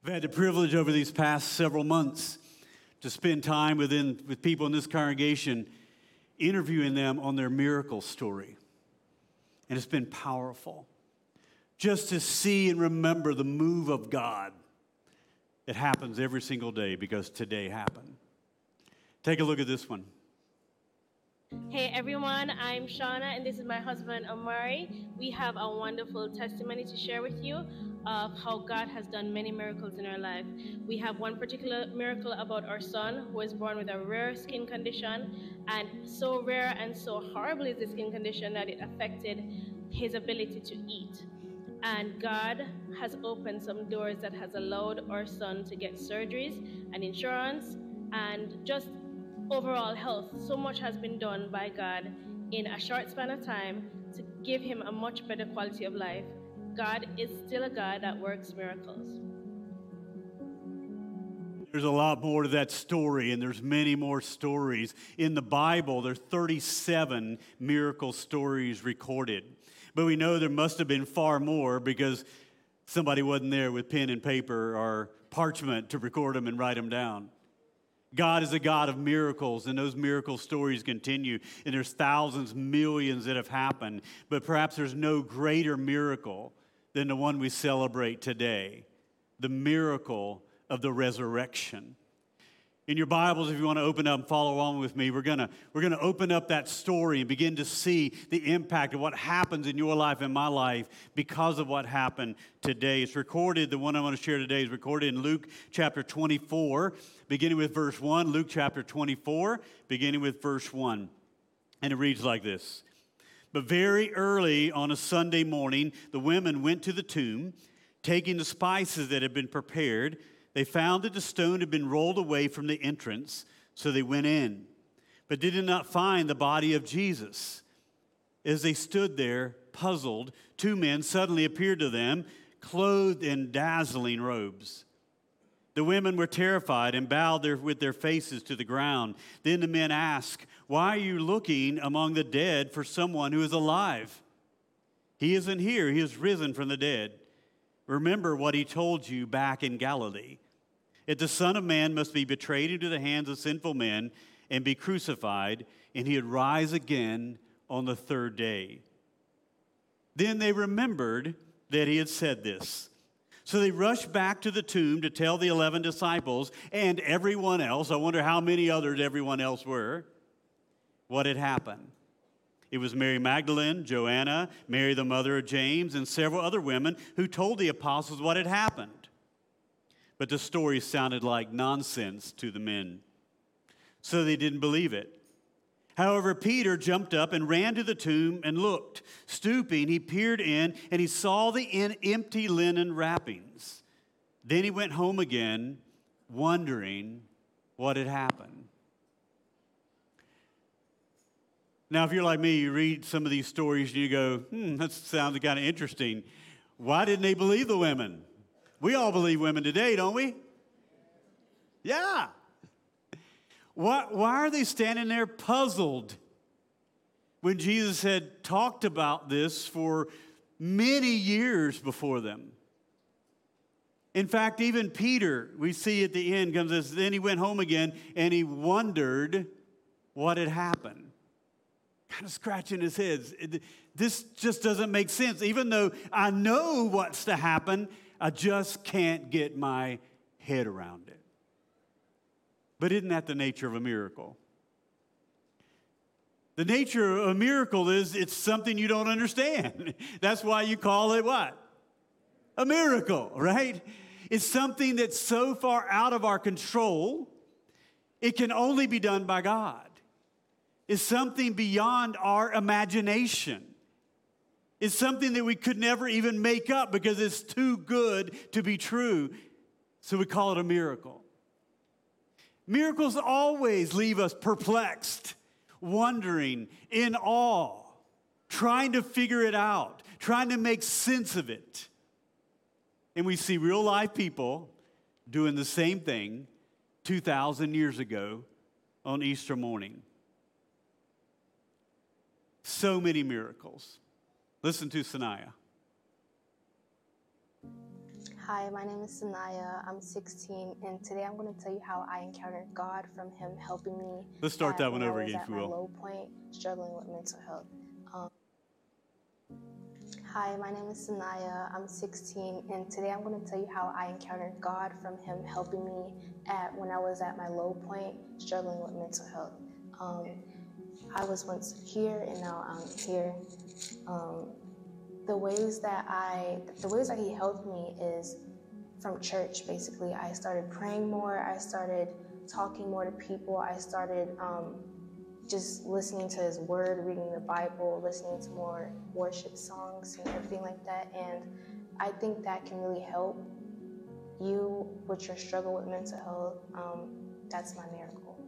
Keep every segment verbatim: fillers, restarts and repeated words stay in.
I've had the privilege over these past several months to spend time within, with people in this congregation, interviewing them on their miracle story. And it's been powerful just to see and remember the move of God that happens every single day because today happened. Take a look at this one. Hey everyone, I'm Shauna and this is my husband Amari. We have a wonderful testimony to share with you of how God has done many miracles in our life. We have one particular miracle about our son who was born with a rare skin condition, and so rare and so horrible is the skin condition that it affected his ability to eat. And God has opened some doors that has allowed our son to get surgeries and insurance and just overall health. So much has been done by God in a short span of time to give him a much better quality of life. God is still a God that works miracles. There's a lot more to that story, and there's many more stories. In the Bible, there's thirty-seven miracle stories recorded. But we know there must have been far more because somebody wasn't there with pen and paper or parchment to record them and write them down. God is a God of miracles, and those miracle stories continue, and there's thousands, millions that have happened, but perhaps there's no greater miracle than the one we celebrate today, the miracle of the resurrection. In your Bibles, if you want to open up and follow along with me, we're gonna we're gonna open up that story and begin to see the impact of what happens in your life and my life because of what happened today. It's recorded, the one I want to share today is recorded in Luke chapter twenty-four, beginning with verse one. Luke chapter twenty-four, beginning with verse one. And it reads like this. But very early on a Sunday morning, the women went to the tomb, taking the spices that had been prepared. They found that the stone had been rolled away from the entrance, so they went in, but they did not find the body of Jesus. As they stood there, puzzled, two men suddenly appeared to them, clothed in dazzling robes. The women were terrified and bowed their, with their faces to the ground. Then the men asked, "Why are you looking among the dead for someone who is alive? He isn't here, he is risen from the dead. Remember what he told you back in Galilee. If the Son of Man must be betrayed into the hands of sinful men and be crucified, and he would rise again on the third day." Then they remembered that he had said this. So they rushed back to the tomb to tell the eleven disciples and everyone else, I wonder how many others everyone else were, what had happened. It was Mary Magdalene, Joanna, Mary the mother of James, and several other women who told the apostles what had happened. But the story sounded like nonsense to the men, so they didn't believe it. However, Peter jumped up and ran to the tomb and looked. Stooping, he peered in, and he saw the empty linen wrappings. Then he went home again, wondering what had happened. Now, if you're like me, you read some of these stories and you go, hmm, that sounds kind of interesting. Why didn't they believe the women? We all believe women today, don't we? Yeah. Why, why are they standing there puzzled when Jesus had talked about this for many years before them? In fact, even Peter, we see at the end, comes as then he went home again and he wondered what had happened. Kind of scratching his head. This just doesn't make sense. Even though I know what's to happen, I just can't get my head around it. But isn't that the nature of a miracle? The nature of a miracle is it's something you don't understand. That's why you call it what? A miracle, right? It's something that's so far out of our control, it can only be done by God. It's something beyond our imagination. It's something that we could never even make up because it's too good to be true. So we call it a miracle. Miracles always leave us perplexed, wondering, in awe, trying to figure it out, trying to make sense of it. And we see real life people doing the same thing two thousand years ago on Easter morning. So many miracles. Listen to Sanaya. Hi, my name is Sanaya. I'm sixteen, and today I'm going to tell you how I encountered God from Him helping me. Let's start that one over again, When I was if at you my will. low point, struggling with mental health. Um, hi, my name is Sanaya. I'm sixteen, and today I'm going to tell you how I encountered God from Him helping me at when I was at my low point, struggling with mental health. Um, I was once here, and now I'm here. Um, the ways that I, the ways that He helped me is from church, basically. I started praying more. I started talking more to people. I started um, just listening to His Word, reading the Bible, listening to more worship songs and everything like that. And I think that can really help you with your struggle with mental health. Um, that's my miracle.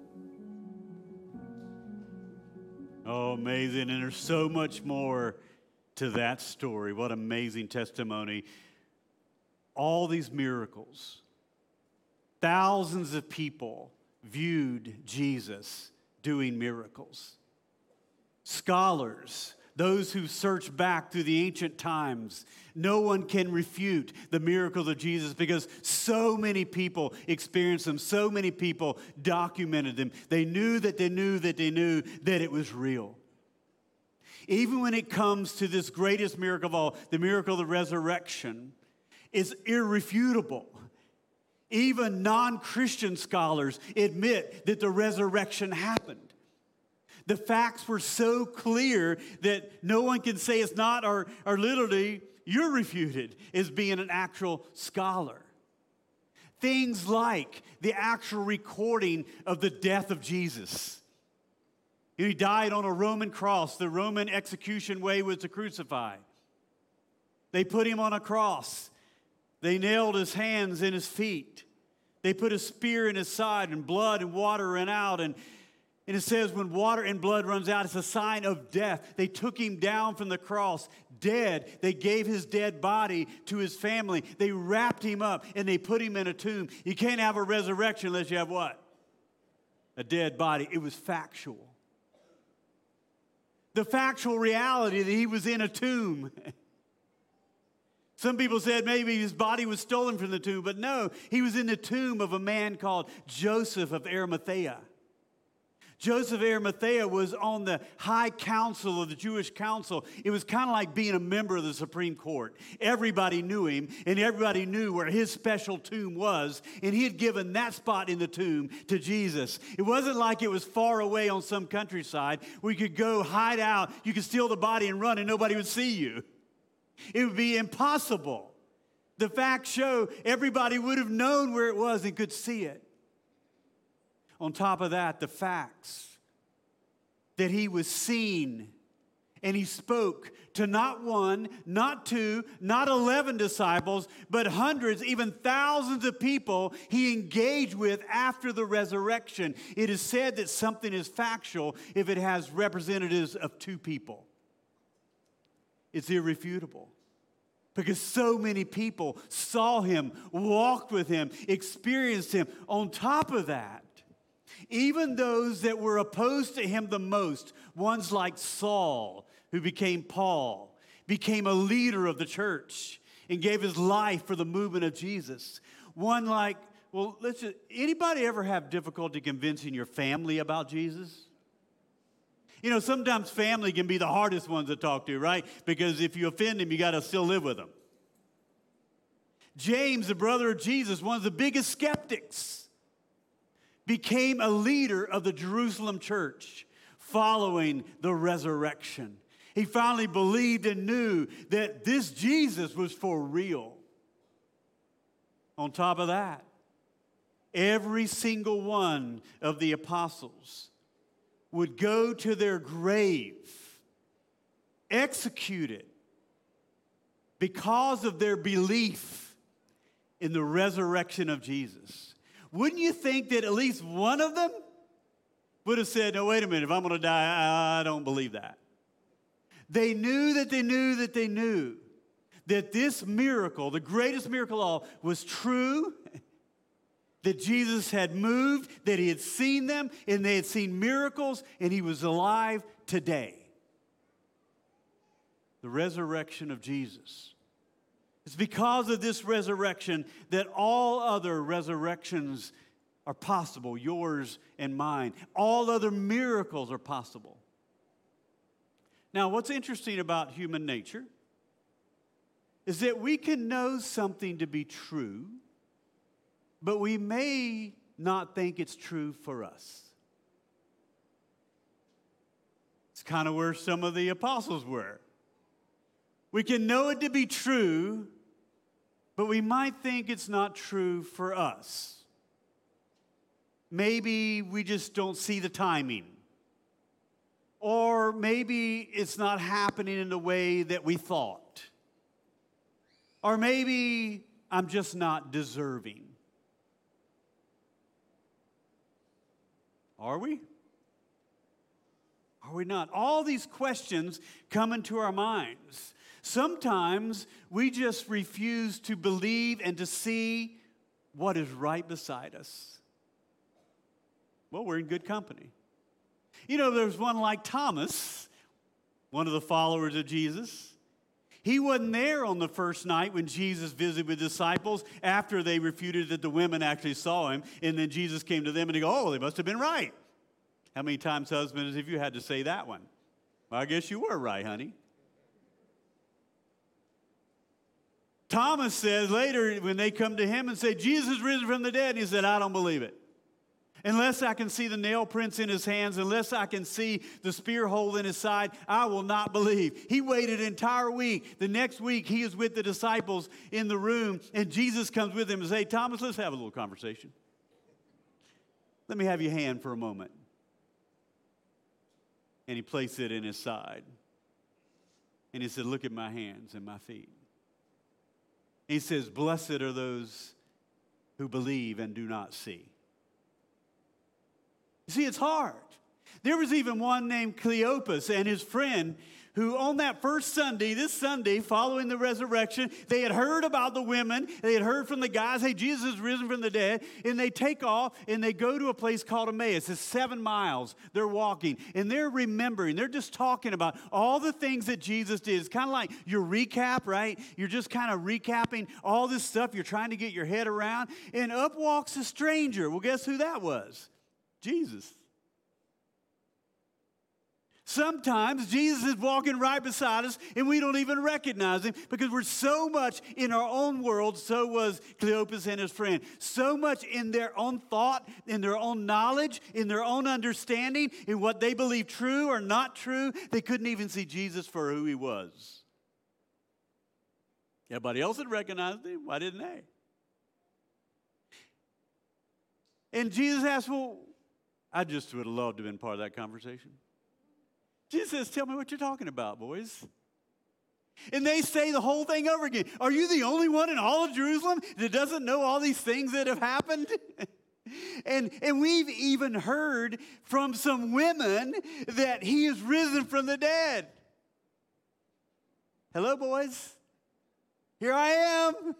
Oh, amazing. And there's so much more to that story. What amazing testimony. All these miracles, thousands of people viewed Jesus doing miracles. Scholars, those who search back through the ancient times, no one can refute the miracles of Jesus because so many people experienced them, so many people documented them. They knew that they knew that they knew that it was real. Even when it comes to this greatest miracle of all, the miracle of the resurrection, it's irrefutable. Even non-Christian scholars admit that the resurrection happened. The facts were so clear that no one can say it's not, or, or literally you're refuted as being an actual scholar. Things like the actual recording of the death of Jesus. He died on a Roman cross. The Roman execution way was to crucify. They put him on a cross. They nailed his hands and his feet. They put a spear in his side, and blood and water ran out. And, and it says when water and blood runs out, it's a sign of death. They took him down from the cross, dead. They gave his dead body to his family. They wrapped him up, and they put him in a tomb. You can't have a resurrection unless you have what? A dead body. It was factual. The factual reality that he was in a tomb. Some people said maybe his body was stolen from the tomb, but no, he was in the tomb of a man called Joseph of Arimathea. Joseph of Arimathea was on the high council of the Jewish council. It was kind of like being a member of the Supreme Court. Everybody knew him, and everybody knew where his special tomb was, and he had given that spot in the tomb to Jesus. It wasn't like it was far away on some countryside where you could go hide out, you could steal the body and run, and nobody would see you. It would be impossible. The facts show everybody would have known where it was and could see it. On top of that, the facts that he was seen and he spoke to not one, not two, not eleven disciples, but hundreds, even thousands of people he engaged with after the resurrection. It is said that something is factual if it has representatives of two people. It's irrefutable. Because so many people saw him, walked with him, experienced him. On top of that, even those that were opposed to him the most, ones like Saul, who became Paul, became a leader of the church and gave his life for the movement of Jesus. One like, well, let's just, anybody ever have difficulty convincing your family about Jesus? You know, sometimes family can be the hardest ones to talk to, right? Because if you offend them, you got to still live with them. James, the brother of Jesus, one of the biggest skeptics, became a leader of the Jerusalem church following the resurrection. He finally believed and knew that this Jesus was for real. On top of that, every single one of the apostles would go to their grave, executed, because of their belief in the resurrection of Jesus. Wouldn't you think that at least one of them would have said, no, wait a minute, if I'm going to die, I don't believe that. They knew that they knew that they knew that this miracle, the greatest miracle of all, was true, that Jesus had moved, that he had seen them, and they had seen miracles, and he was alive today. The resurrection of Jesus It's because of this resurrection that all other resurrections are possible, yours and mine. All other miracles are possible. Now, what's interesting about human nature is that we can know something to be true, but we may not think it's true for us. It's kind of where some of the apostles were. We can know it to be true, but we might think it's not true for us. Maybe we just don't see the timing. Or maybe it's not happening in the way that we thought. Or maybe I'm just not deserving. Are we? Are we not? All these questions come into our minds. Sometimes we just refuse to believe and to see what is right beside us. Well, we're in good company. You know, there's one like Thomas, one of the followers of Jesus. He wasn't there on the first night when Jesus visited with disciples after they refuted that the women actually saw him. And then Jesus came to them and he go, oh, they must have been right. How many times, husbands, have you had to say that one? Well, I guess you were right, honey. Thomas says later when they come to him and say, Jesus is risen from the dead, and he said, I don't believe it. Unless I can see the nail prints in his hands, unless I can see the spear hole in his side, I will not believe. He waited an entire week. The next week, he is with the disciples in the room, and Jesus comes with him and says, hey, Thomas, let's have a little conversation. Let me have your hand for a moment. And he placed it in his side. And he said, look at my hands and my feet. He says, blessed are those who believe and do not see. You see, it's hard. There was even one named Cleopas and his friend who on that first Sunday, this Sunday, following the resurrection, they had heard about the women. They had heard from the guys, hey, Jesus is risen from the dead. And they take off and they go to a place called Emmaus. It's seven miles. They're walking and they're remembering. They're just talking about all the things that Jesus did. It's kind of like your recap, right? You're just kind of recapping all this stuff you're trying to get your head around. And up walks a stranger. Well, guess who that was? Jesus. Sometimes Jesus is walking right beside us and we don't even recognize him because we're so much in our own world. So was Cleopas and his friend. So much in their own thought, in their own knowledge, in their own understanding, in what they believe true or not true. They couldn't even see Jesus for who he was. Everybody else had recognized him. Why didn't they? And Jesus asked, well, I just would have loved to have been part of that conversation. Jesus says, tell me what you're talking about, boys. And they say the whole thing over again. Are you the only one in all of Jerusalem that doesn't know all these things that have happened? and, and we've even heard from some women that he is risen from the dead. Hello, boys. Here I am.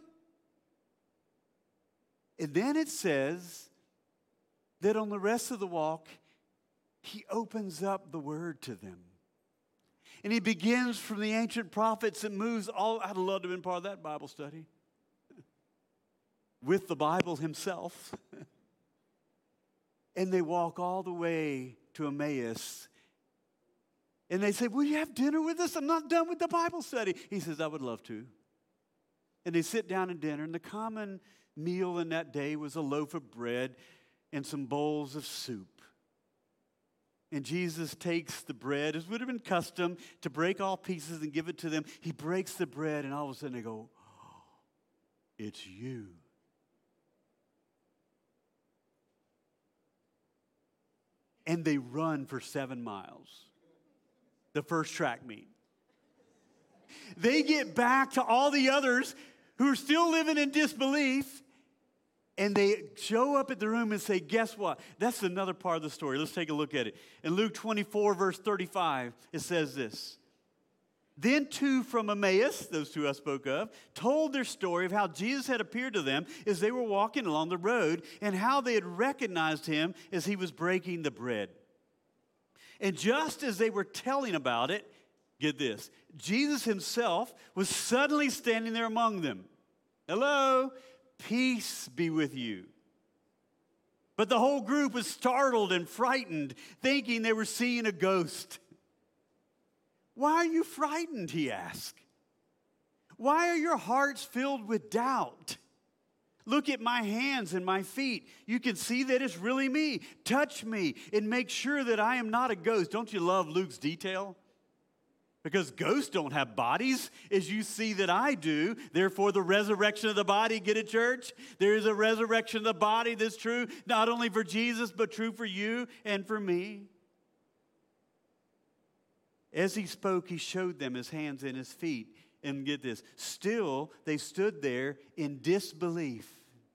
And then it says that on the rest of the walk, he opens up the word to them. And he begins from the ancient prophets and moves all. I'd love to have been part of that Bible study. With the Bible himself. And they walk all the way to Emmaus. And they say, will you have dinner with us? I'm not done with the Bible study. He says, I would love to. And they sit down at dinner. And the common meal in that day was a loaf of bread and some bowls of soup. And Jesus takes the bread, as would have been custom, to break all pieces and give it to them. He breaks the bread, and all of a sudden they go, oh, it's you. And they run for seven miles. The first track meet. They get back to all the others who are still living in disbelief. And they show up at the room and say, guess what? That's another part of the story. Let's take a look at it. In Luke twenty-four, verse thirty-five, it says this. Then two from Emmaus, those two I spoke of, told their story of how Jesus had appeared to them as they were walking along the road and how they had recognized him as he was breaking the bread. And just as they were telling about it, Get this. Jesus himself was suddenly standing there among them. Hello, peace be with you. But the whole group was startled and frightened, thinking they were seeing a ghost. Why are you frightened, he asked. Why are your hearts filled with doubt? Look at my hands and my feet. You can see that it's really me. Touch me and make sure that I am not a ghost. Don't you love Luke's detail? Because ghosts don't have bodies, as you see that I do. Therefore, the resurrection of the body, get it, church? There is a resurrection of the body that's true, not only for Jesus, but true for you and for me. As he spoke, he showed them his hands and his feet. And get this, still they stood there in disbelief,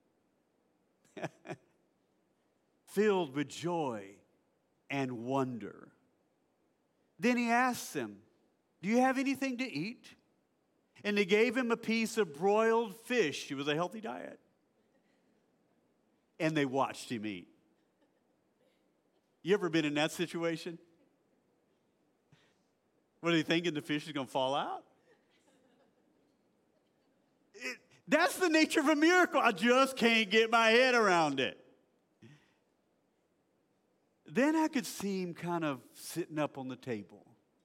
filled with joy and wonder. Then he asked them, do you have anything to eat? And they gave him a piece of broiled fish. It was a healthy diet. And they watched him eat. You ever been in that situation? What are they thinking, the fish is going to fall out? It, that's the nature of a miracle. I just can't get my head around it. Then I could see him kind of sitting up on the table.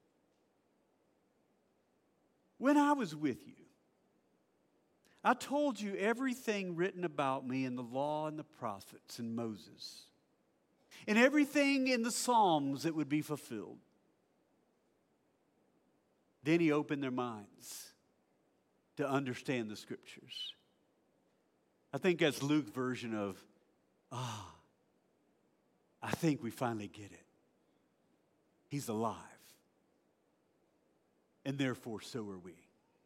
When I was with you, I told you everything written about me in the law and the prophets and Moses, and everything in the Psalms that would be fulfilled. Then he opened their minds to understand the scriptures. I think that's Luke's version of, ah, I think we finally get it. He's alive. And therefore, so are we.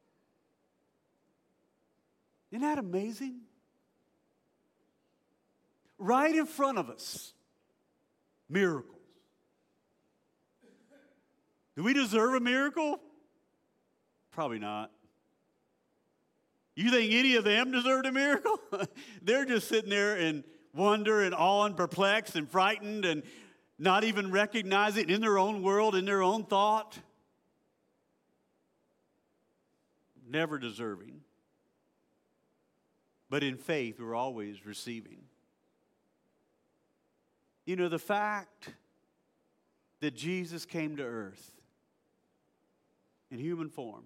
Isn't that amazing? Right in front of us, miracles. Do we deserve a miracle? Probably not. You think any of them deserved a miracle? They're just sitting there in wonder and awe and perplexed and frightened and not even recognizing in their own world, in their own thought. Never deserving. But in faith, we're always receiving. You know, the fact that Jesus came to earth in human form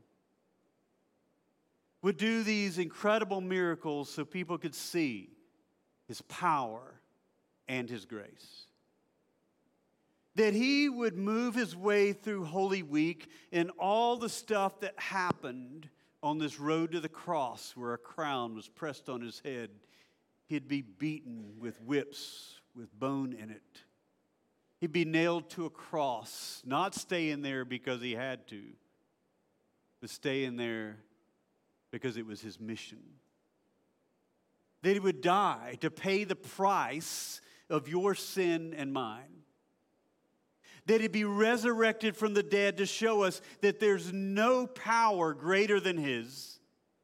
would do these incredible miracles so people could see his power and his grace. That he would move his way through Holy Week and all the stuff that happened on this road to the cross where a crown was pressed on his head. He'd be beaten with whips with bone in it. He'd be nailed to a cross, not staying there because he had to, but staying there because it was his mission. That he would die to pay the price of your sin and mine. That he'd be resurrected from the dead to show us that there's no power greater than his,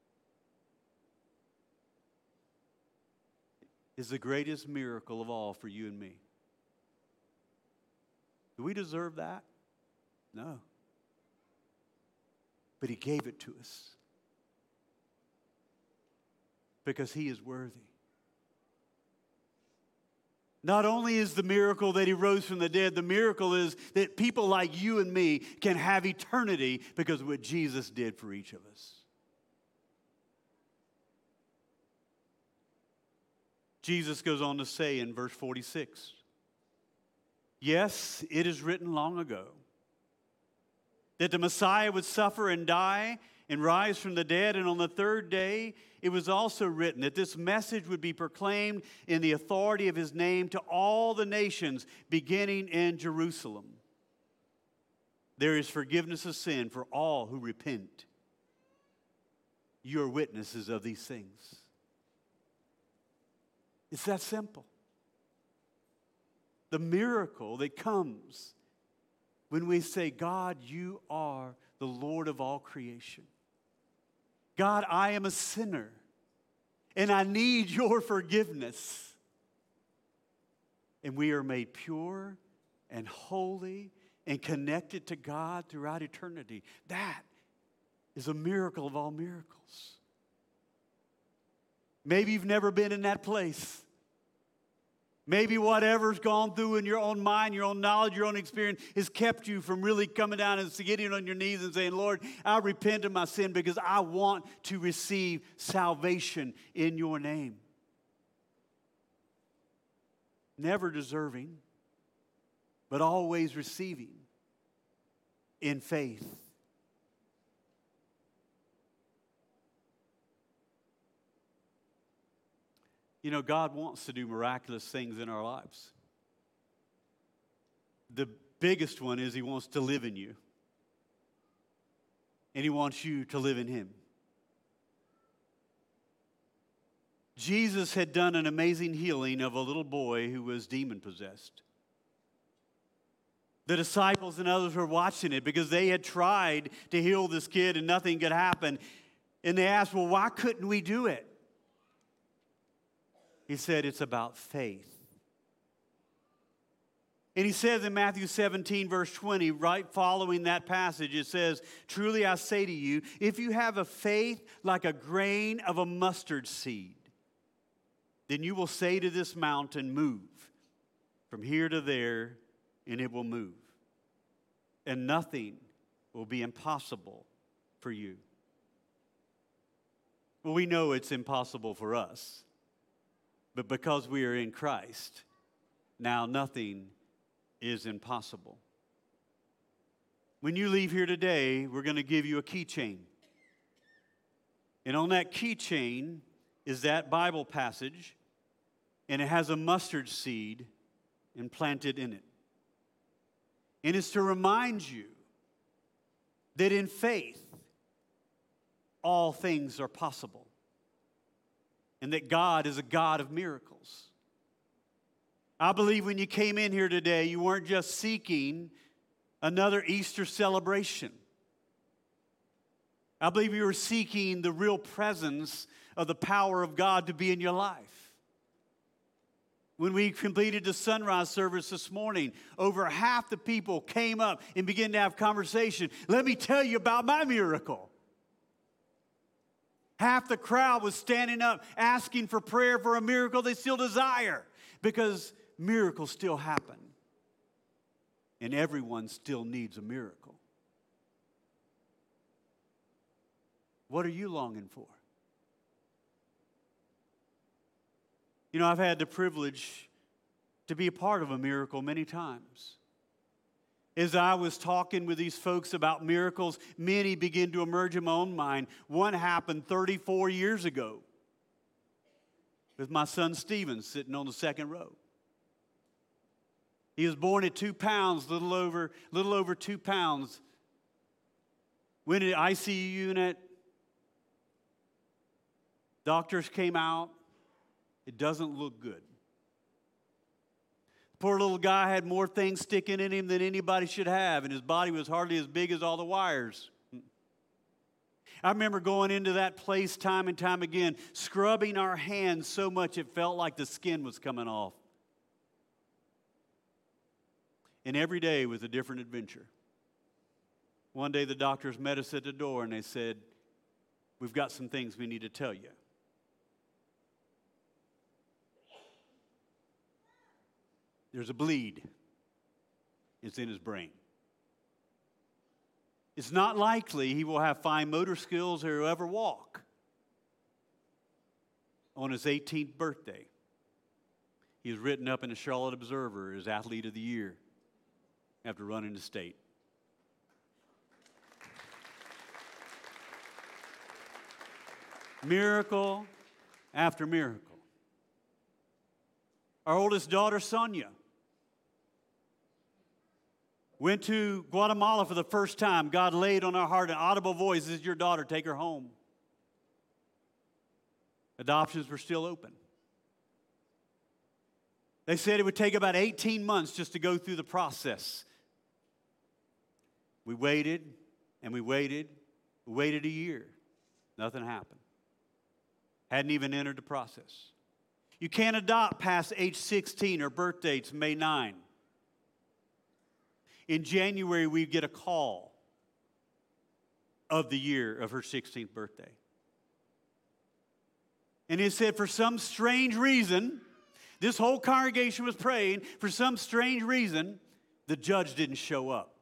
is the greatest miracle of all for you and me. Do we deserve that? No. But he gave it to us because he is worthy. Not only is the miracle that he rose from the dead, the miracle is that people like you and me can have eternity because of what Jesus did for each of us. Jesus goes on to say in verse forty-six, yes, it is written long ago that the Messiah would suffer and die and rise from the dead, and on the third day it was also written that this message would be proclaimed in the authority of his name to all the nations, beginning in Jerusalem. There is forgiveness of sin for all who repent. You are witnesses of these things. It's that simple. The miracle that comes when we say, God, you are the Lord of all creation. God, I am a sinner, and I need your forgiveness. And we are made pure and holy and connected to God throughout eternity. That is a miracle of all miracles. Maybe you've never been in that place. Maybe whatever's gone through in your own mind, your own knowledge, your own experience has kept you from really coming down and getting on your knees and saying, Lord, I repent of my sin because I want to receive salvation in your name. Never deserving, but always receiving in faith. You know, God wants to do miraculous things in our lives. The biggest one is He wants to live in you. And He wants you to live in Him. Jesus had done an amazing healing of a little boy who was demon-possessed. The disciples and others were watching it because they had tried to heal this kid and nothing could happen. And they asked, well, why couldn't we do it? He said, it's about faith. And He says in Matthew seventeen, verse twenty, right following that passage, it says, truly I say to you, if you have a faith like a grain of a mustard seed, then you will say to this mountain, move from here to there, and it will move. And nothing will be impossible for you. Well, we know it's impossible for us. But because we are in Christ, now nothing is impossible. When you leave here today, we're going to give you a keychain. And on that keychain is that Bible passage, and it has a mustard seed implanted in it. And it's to remind you that in faith, all things are possible. And that God is a God of miracles. I believe when you came in here today, you weren't just seeking another Easter celebration. I believe you were seeking the real presence of the power of God to be in your life. When we completed the sunrise service this morning, over half the people came up and began to have conversation. Let me tell you about my miracle. Half the crowd was standing up asking for prayer for a miracle they still desire, because miracles still happen. And everyone still needs a miracle. What are you longing for? You know, I've had the privilege to be a part of a miracle many times. As I was talking with these folks about miracles, many began to emerge in my own mind. One happened thirty-four years ago with my son Stephen sitting on the second row. He was born at two pounds, little over, little over two pounds. Went in the I C U unit. Doctors came out. It doesn't look good. Poor little guy had more things sticking in him than anybody should have, and his body was hardly as big as all the wires. I remember going into that place time and time again, scrubbing our hands so much it felt like the skin was coming off. And every day was a different adventure. One day the doctors met us at the door and they said, we've got some things we need to tell you. There's a bleed. It's in his brain. It's not likely he will have fine motor skills or ever walk. On his eighteenth birthday, he was written up in the Charlotte Observer as Athlete of the Year after running the state. Miracle after miracle. Our oldest daughter, Sonia, went to Guatemala for the first time. God laid on our heart an audible voice, this is your daughter, take her home. Adoptions were still open. They said it would take about eighteen months just to go through the process. We waited, and we waited, we waited a year. Nothing happened. Hadn't even entered the process. You can't adopt past age sixteen. Her birth date's May ninth. In January, we get a call of the year of her sixteenth birthday. And it said, for some strange reason, this whole congregation was praying. For some strange reason, the judge didn't show up.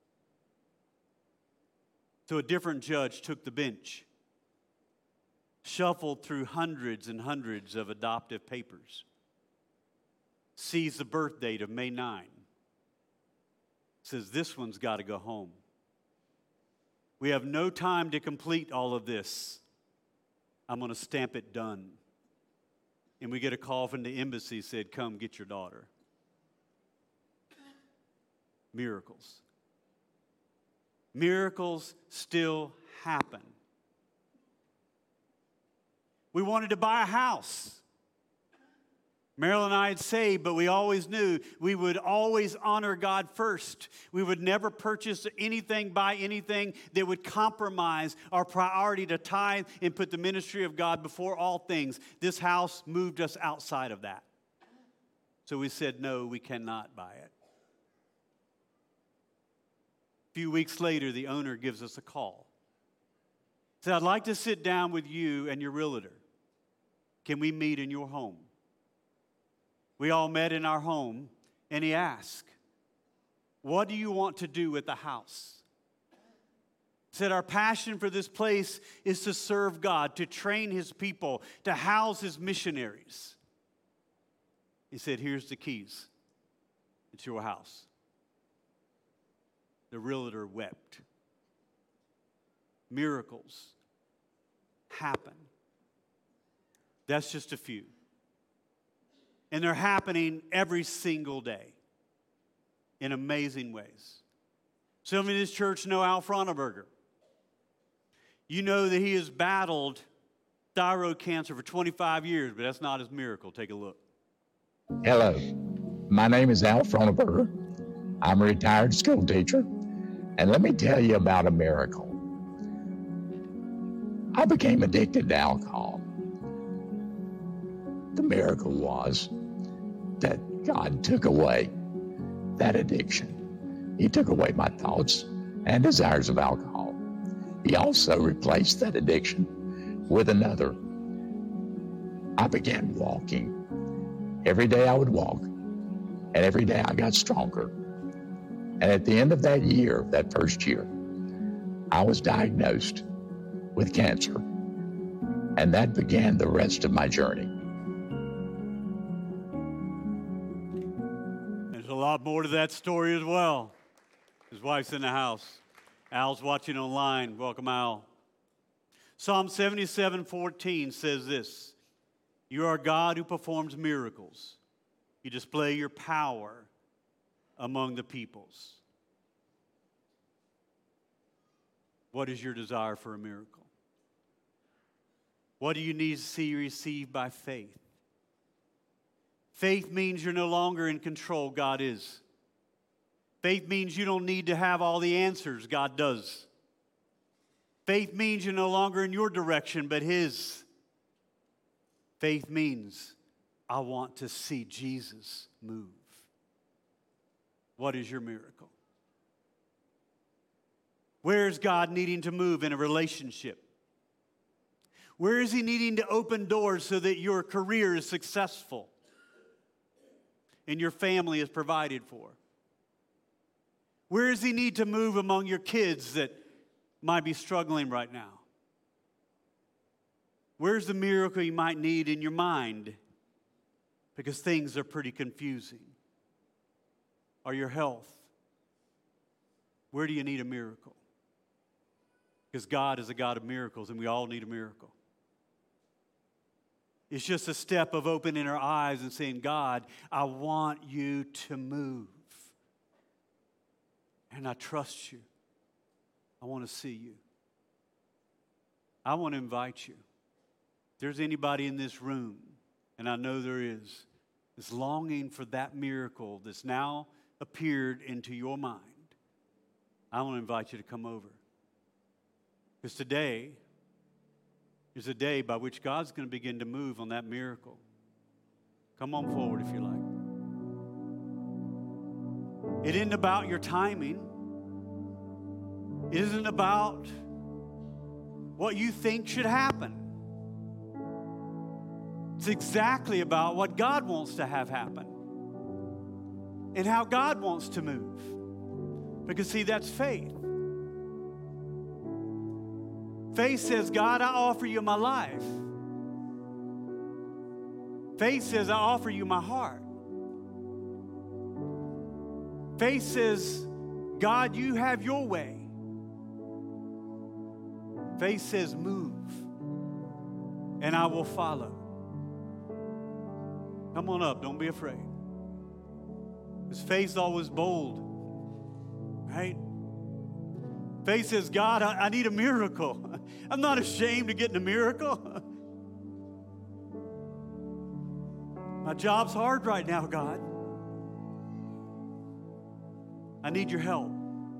So a different judge took the bench, shuffled through hundreds and hundreds of adoptive papers, sees the birth date of May ninth, says this one's got to go home. We have no time to complete all of this. I'm going to stamp it done. And we get a call from the embassy, said, come get your daughter. Miracles. Miracles still happen. We wanted to buy a house. Marilyn and I had saved, but we always knew we would always honor God first. We would never purchase anything, buy anything that would compromise our priority to tithe and put the ministry of God before all things. This house moved us outside of that. So we said, no, we cannot buy it. A few weeks later, the owner gives us a call. He said, I'd like to sit down with you and your realtor. Can we meet in your home? We all met in our home, and he asked, what do you want to do with the house? He said, our passion for this place is to serve God, to train his people, to house his missionaries. He said, here's the keys. It's your house. The realtor wept. Miracles happen. That's just a few. And they're happening every single day in amazing ways. Some in this church know Al Froneberger. You know that he has battled thyroid cancer for twenty-five years, but that's not his miracle. Take a look. Hello, my name is Al Froneberger. I'm a retired school teacher, and let me tell you about a miracle. I became addicted to alcohol. The miracle was that God took away that addiction. He took away my thoughts and desires of alcohol. He also replaced that addiction with another. I began walking. Every day I would walk, and every day I got stronger. And at the end of that year, that first year, I was diagnosed with cancer. And that began the rest of my journey. There's a lot more to that story as well. His wife's in the house. Al's watching online. Welcome, Al. Psalm seventy-seven fourteen says this, you are a God who performs miracles. You display your power among the peoples. What is your desire for a miracle? What do you need to see received by faith? Faith means you're no longer in control. God is. Faith means you don't need to have all the answers. God does. Faith means you're no longer in your direction, but His. Faith means I want to see Jesus move. What is your miracle? Where is God needing to move in a relationship? Where is He needing to open doors so that your career is successful and your family is provided for? Where does He need to move among your kids that might be struggling right now? Where's the miracle you might need in your mind? Because things are pretty confusing. Or your health. Where do you need a miracle? Because God is a God of miracles, and we all need a miracle. It's just a step of opening our eyes and saying, God, I want you to move. And I trust you. I want to see you. I want to invite you. If there's anybody in this room, and I know there is, that's longing for that miracle that's now appeared into your mind, I want to invite you to come over. Because today is a day by which God's going to begin to move on that miracle. Come on forward if you like. It isn't about your timing. It isn't about what you think should happen. It's exactly about what God wants to have happen and how God wants to move. Because, see, that's faith. Faith says, God, I offer you my life. Faith says, I offer you my heart. Faith says, God, you have your way. Faith says, move, and I will follow. Come on up. Don't be afraid. Because faith's always bold, right? Faith says, God, I, I need a miracle. I'm not ashamed of getting a miracle. My job's hard right now, God. I need your help.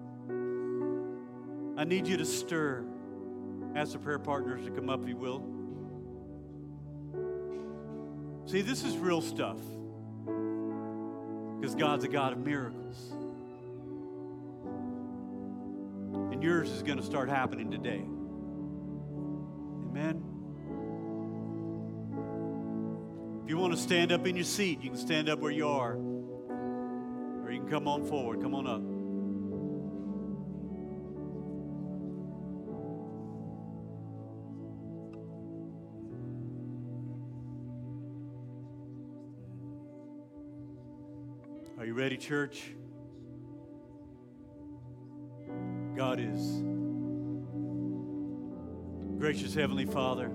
I need you to stir. Ask the prayer partners to come up, if you will. See, this is real stuff. Because God's a God of miracles. And yours is going to start happening today. Amen. If you want to stand up in your seat, you can stand up where you are. Or you can come on forward. Come on up. Are you ready, church? God is gracious Heavenly Father.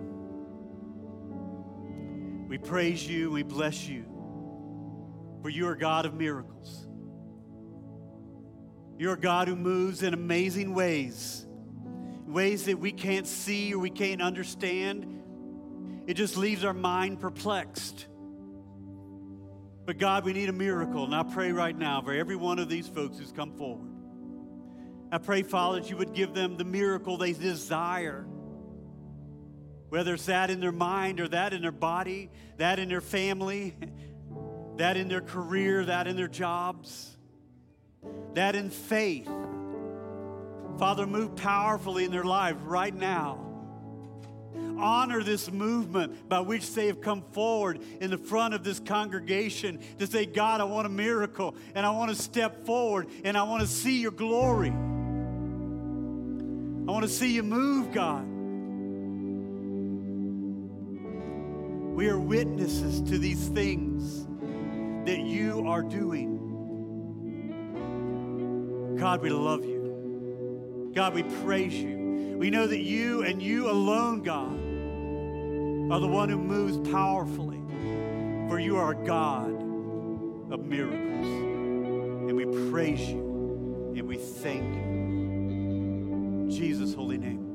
We praise you, we bless you, for you are God of miracles. You're a God who moves in amazing ways, ways that we can't see or we can't understand. It just leaves our mind perplexed. But God, we need a miracle, and I pray right now for every one of these folks who's come forward. I pray, Father, that you would give them the miracle they desire, whether it's that in their mind or that in their body, that in their family, that in their career, that in their jobs, that in faith. Father, move powerfully in their lives right now. Honor this movement by which they have come forward in the front of this congregation to say, God, I want a miracle, and I want to step forward, and I want to see your glory. I want to see you move, God. We are witnesses to these things that you are doing. God, we love you. God, we praise you. We know that you and you alone, God, are the one who moves powerfully. For you are a God of miracles. And we praise you and we thank you. In Jesus' holy name.